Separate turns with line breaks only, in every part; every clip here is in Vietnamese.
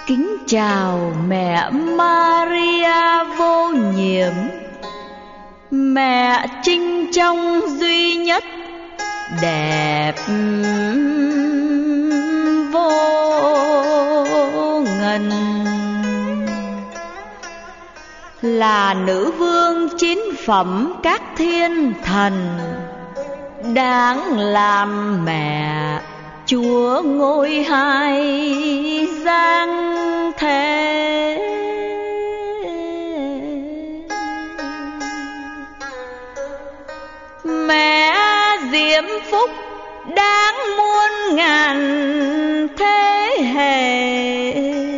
Kính chào mẹ Maria vô nhiễm, mẹ trinh trong duy nhất, đẹp vô ngần. Là nữ vương chín phẩm các thiên thần, đáng làm mẹ Chúa ngôi hai giang thế. Mẹ diễm phúc đáng muôn ngàn thế hệ,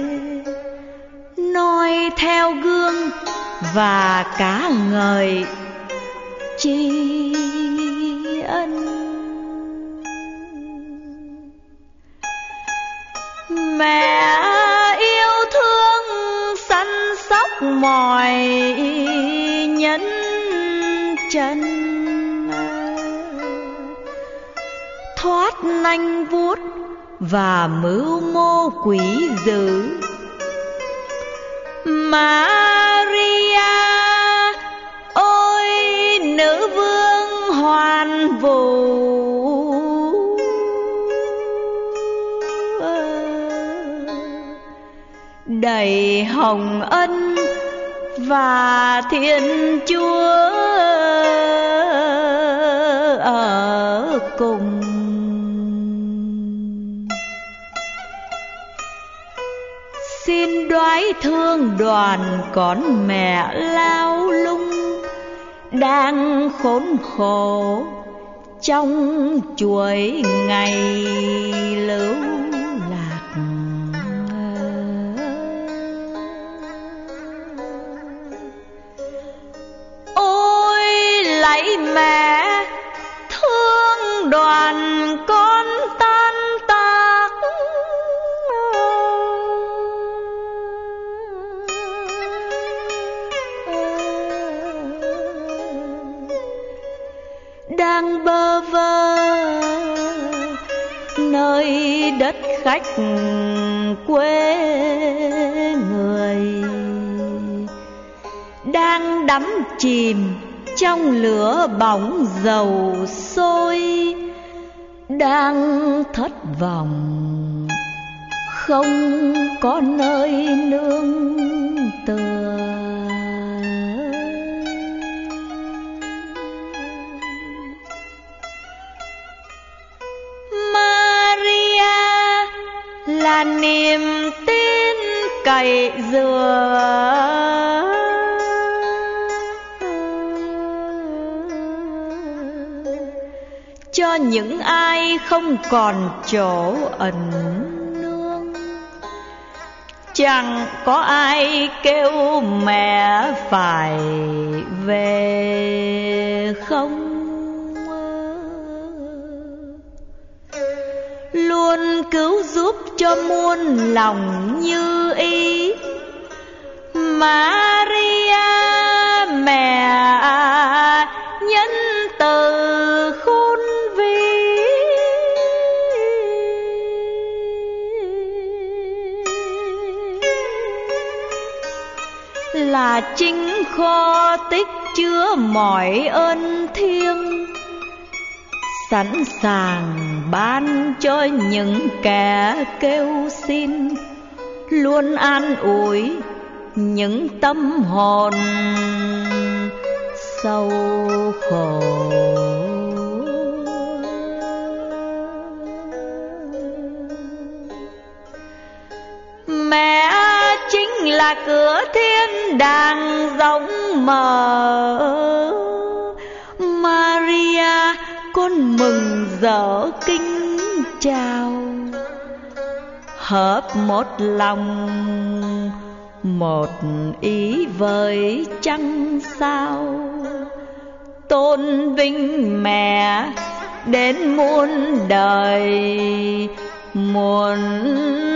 noi theo gương và cả ngợi tri ân. Mẹ yêu thương săn sóc mọi nhân chân, thoát nanh vuốt và mưu mô quỷ dữ. Maria ôi nữ vương hoàn vũ, đầy hồng ân và Thiên Chúa ở cùng. Xin đoái thương đoàn con mẹ lao lung, đang khốn khổ trong chuỗi ngày lưu lạc. Ôi lạy mẹ thương đoàn con tan tác, đang bơ vơ nơi đất khách quê người, đang đắm chìm trong lửa bỏng dầu sôi, đang thất vọng không có nơi nương tựa. Là niềm tin cậy dựa, cho những ai không còn chỗ ẩn nương. Chẳng có ai kêu mẹ phải về không, luôn cứu giúp cho muôn lòng như ý. Maria mẹ nhân từ khôn vi, là chính kho tích chứa mọi ơn thiêng, sẵn sàng ban cho những kẻ kêu xin, luôn an ủi những tâm hồn sâu khổ. Mẹ chính là cửa thiên đàng rộng mở. Maria con mừng rỡ kính chào, hợp một lòng một ý với chăng sao, tôn vinh mẹ đến muôn đời muôn